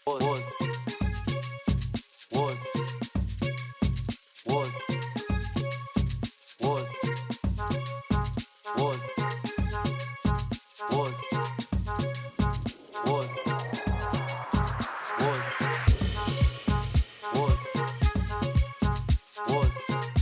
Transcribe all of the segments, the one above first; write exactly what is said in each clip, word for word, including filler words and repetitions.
was, was, was, was, was, was, was, was, was,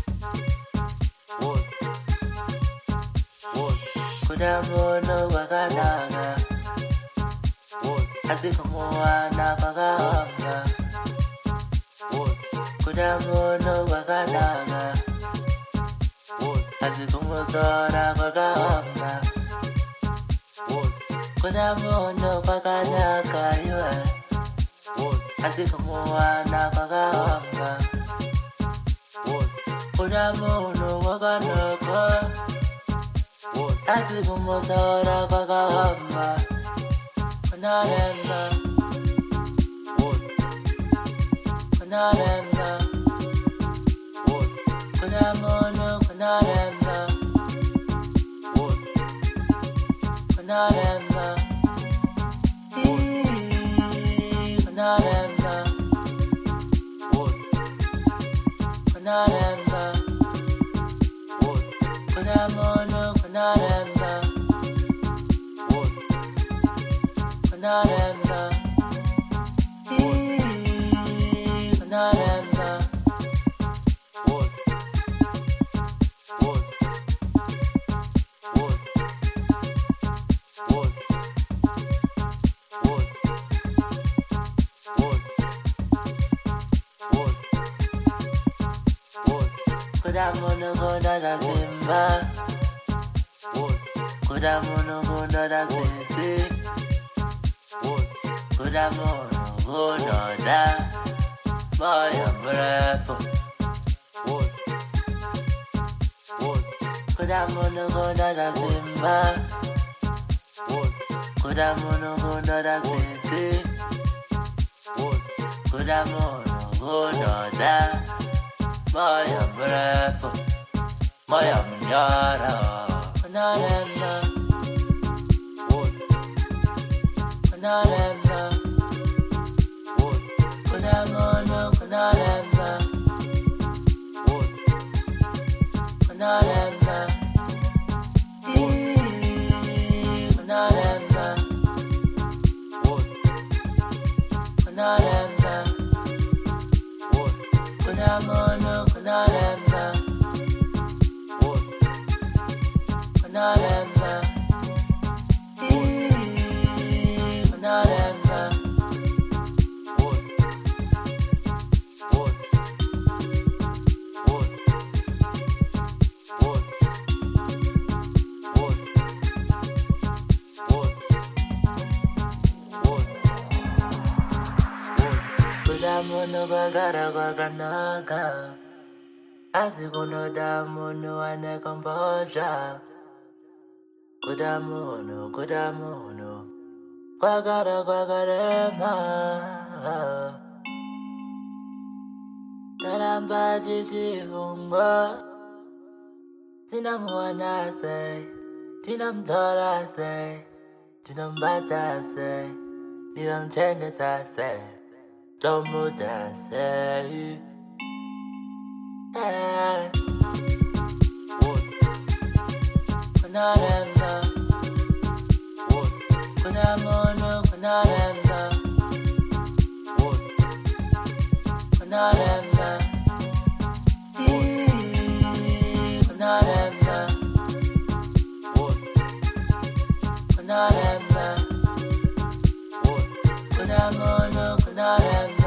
was, was. Kudamono wakanaga was. Asikumoana paganga was. Kudamono wakanaga was. Asikumozora paganga was. Kudamono wakanaga yue was. Asikumoana paganga was. Kudamono wakanaga was. Asikumozora paganga Kanarenda was. Kanarenda was. Kudamono Kanarenda was. Kanarenda was. Kanarenda was. Kanarenda was. Kudamono Kanarenda was. Kanarenda Kanarenda was. Was. Was. Was. Was. Was. Was. Was. Kudamono Konara Simba was. Kudamono Konara Sisi was. Kudamono Konara Maya Brepo was. Was. Kudamono Konara Simba was. Kudamono Konara Sisi was. Kudamono Konara Maya Brepo Maya Mnyara Kanarenda was. Kanarenda was. Kudamono Kanarenda was. Kanarenda Kanarenda was. Kanarenda was. Kudamono Kanarenda was. Kanarenda was. Kanarenda was. Was. Was. Was. Was. Was. Was. Kudamono bagara baganaga Asikuno damono ane komposha Kudamono, kudamono Kwagara kwagarema Taramba jishihunga Tinam wanase Tinam torase Tinam batase Tinam chengesase Tomudase Eh was. Kanarenda was. Kudamono Kanarenda was. Kanarenda Kanarenda was. Kanarenda was. Kudamono Kanarenda